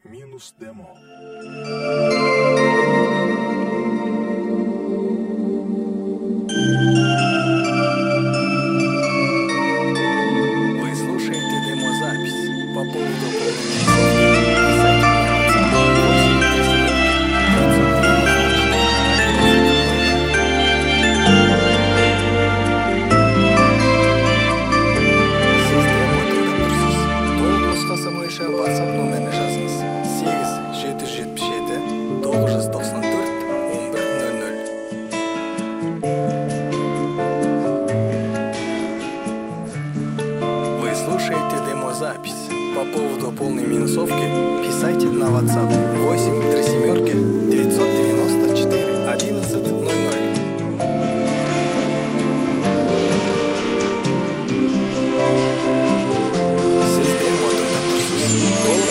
минус демо. Вы слушаете демозапись. По поводу WhatsApp нөміріне жазыңыз. 8-777-994-1100. Вы слушаете демозапись. По поводу полной минусовки писайте на WhatsApp 8-994-1100. Siz demo